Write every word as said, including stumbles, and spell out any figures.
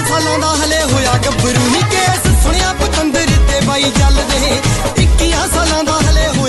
सालों दा हले होया गब्बरू नी केस सुनिया पतंदर ते बाई चलदे इक्कियां सालों दा हले